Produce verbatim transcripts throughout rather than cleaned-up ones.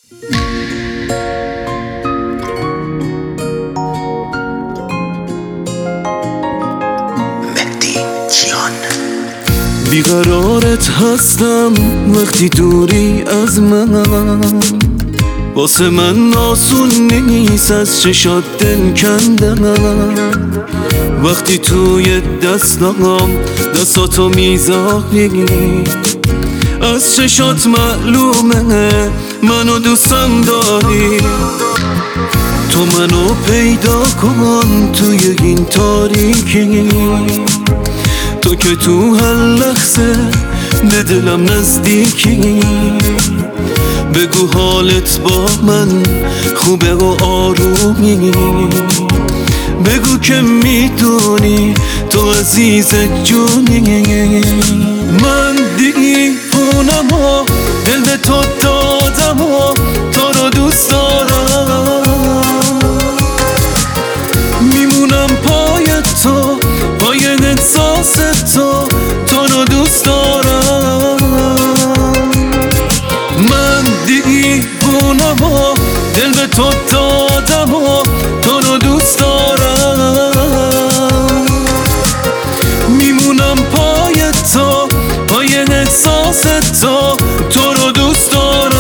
بیقرارت هستم وقتی دوری از من، واسه من آسون نیست از چشات دل کندم. وقتی توی دستام دستاتو میذاری، از چشات معلومه منو دوستم داری. تو منو پیدا کن توی این تاریکی، تو که تو هر لحظه به دلم نزدیکی. بگو حالت با من خوبه و آرومی، بگو که میدونی تو عزیز جونی. من دیوونم و دل به تو دادم و تو رو دوست دارم. میمونم پای تو، پای احساس تو، تو رو دوست دارم. من دیوونم و دل به تو دادم و تو رو دوست دارم. میمونم پای تو، پای احساس تو، تو رو دوست دارم.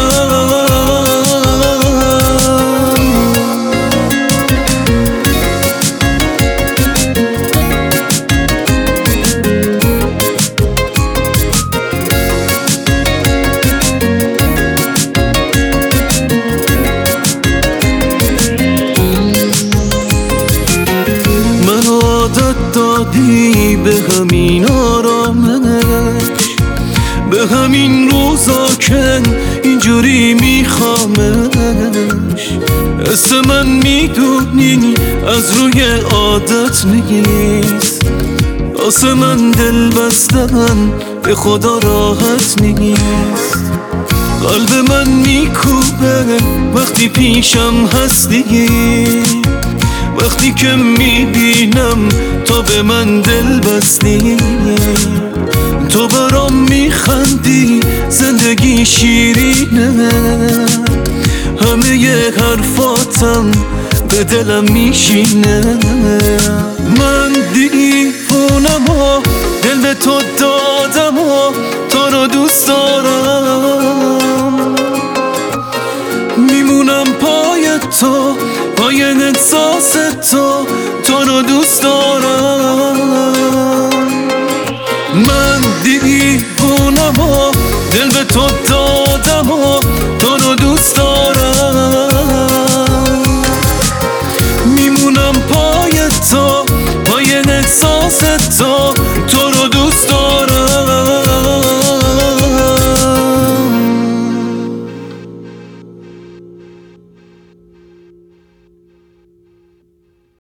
دادی به همین آرامش، به همین روزا که اینجوری میخوامش. حس من میدونی از روی عادت نیست، واسه من دل بستن به خدا راحت نیست. قلب من میکوبه وقتی پیشم هستی، وقتی که میبینم تو به من دل بستی. تو برام میخندی، زندگی شیرینه، همه ی حرفاتم به دلم میشینه. من دیوونم و دل به تو دادم و تو رو دوست دارم. میمونم پای تو، پای احساس تو، تو رو دوست دارم. من دیوونم و دل به تو دادم و تو رو دوست دارم. میمونم پای تو، پای احساس تو، تو رو دوست دارم.